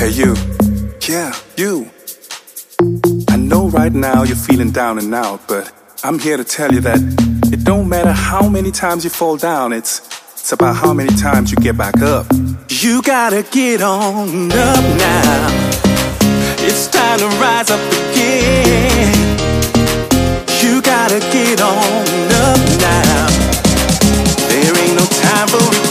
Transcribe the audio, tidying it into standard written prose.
Hey you, yeah, you. I know right now you're feeling down and out, but I'm here to tell you that it don't matter how many times you fall down, it's about how many times you get back up. You gotta get on up now. It's time to rise up again. You gotta get on up now. There ain't no time for